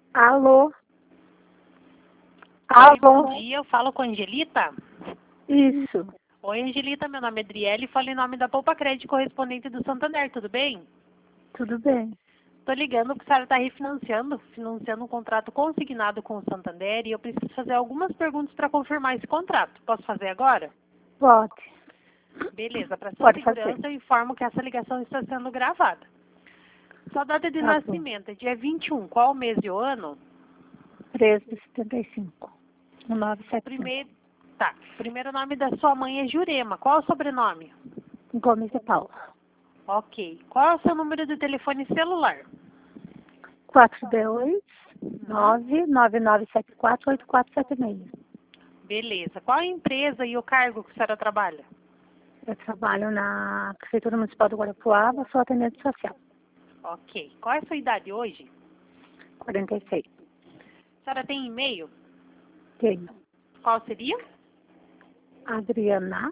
Alô? Oi, Alô? bom dia, eu falo com a Angelita. Isso. Oi, Angelita, meu nome é Adriele e falo em nome da Poupa Crédito correspondente do Santander, tudo bem? Tudo bem. Estou ligando porque a senhora está financiando um contrato consignado com o Santander e eu preciso fazer algumas perguntas para confirmar esse contrato. Posso fazer agora? Pode. Beleza, para sua Pode segurança fazer. eu informo que essa ligação está sendo gravada. Sua data de Tá bom. nascimento é dia 21, qual o mês e o ano? 13,75. 1975. Primeiro nome da sua mãe é Jurema, qual é o sobrenome? Gomes e Paula. Ok. Qual é o seu número de telefone celular? 428 999748476. Beleza. Qual a empresa e o cargo que a senhora trabalha? Eu trabalho na Prefeitura Municipal do Guarapuava, sou atendente social. Ok. Qual é a sua idade hoje? 46. A senhora tem e-mail? Tenho. Qual seria? Adriana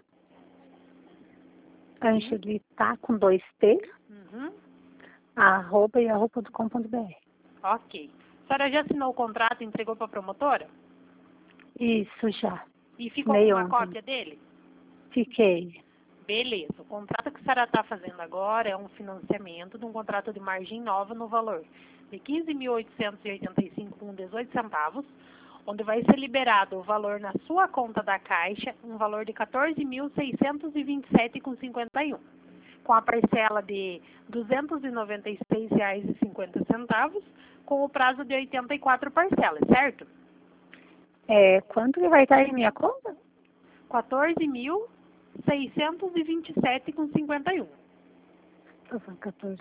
Angelita com 2 T, Uhum. @yahoo.com.br. Ok. A senhora já assinou o contrato e entregou para a promotora? Isso já. E ficou com Meio uma ontem. cópia dele? Fiquei. Beleza. O contrato que a senhora está fazendo agora é um financiamento de um contrato de margem nova no valor de 15.885,18 centavos, onde vai ser liberado o valor na sua conta da Caixa, um valor de 14.627,51, com a parcela de R$ 296,50, com o prazo de 84 parcelas, certo? Quanto que vai estar em minha conta? 14.627,51. Tô falando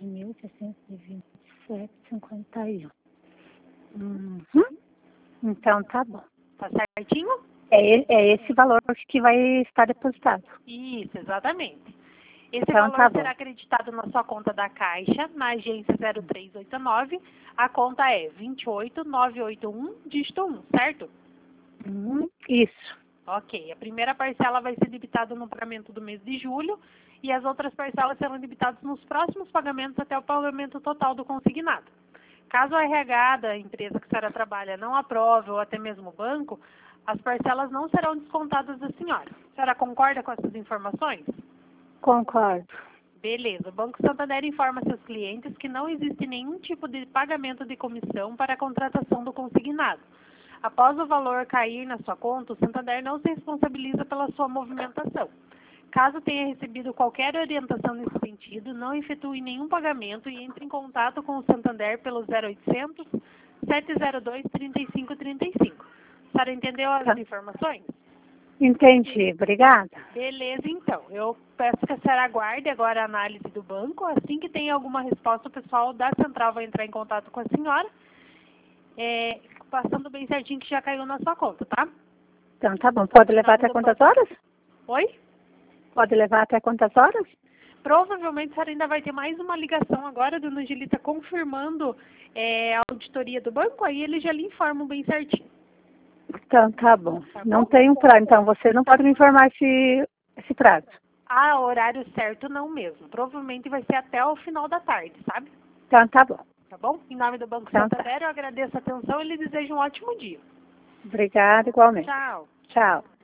14.627,51. Uhum. Então tá bom. Tá certinho? É esse valor que vai estar depositado. Isso, exatamente. Esse Então valor tá bom. será acreditado na sua conta da Caixa, na agência 0389. A conta é 28981, dígito 1, certo? Isso. Ok. A primeira parcela vai ser debitada no pagamento do mês de julho e as outras parcelas serão debitadas nos próximos pagamentos até o pagamento total do consignado. Caso a RH da empresa que a senhora trabalha não aprove ou até mesmo o banco, as parcelas não serão descontadas da senhora. A senhora concorda com essas informações? Concordo. Beleza. O Banco Santander informa seus clientes que não existe nenhum tipo de pagamento de comissão para a contratação do consignado. Após o valor cair na sua conta, o Santander não se responsabiliza pela sua movimentação. Caso tenha recebido qualquer orientação nesse sentido, não efetue nenhum pagamento e entre em contato com o Santander pelo 0800 702 3535. A senhora entendeu as informações? Entendi. Obrigada. Beleza, então. Eu peço que a senhora aguarde agora a análise do banco. Assim que tem alguma resposta, o pessoal da central vai entrar em contato com a senhora, passando bem certinho que já caiu na sua conta, tá? Então tá bom. Pode levar até quantas horas? Oi? Pode levar até quantas horas? Provavelmente a senhora ainda vai ter mais uma ligação agora, dona Angelita, confirmando a auditoria do banco, aí eles já lhe informam bem certinho. Então tá bom. Tá Não bom? tem um prazo. Então você não pode me informar esse prazo. Ah, horário certo não mesmo. Provavelmente vai ser até o final da tarde, sabe? Então tá bom. Tá bom? Em nome do Banco Então Santander, eu agradeço a atenção e lhe desejo um ótimo dia. Obrigada igualmente. Tchau. Tchau.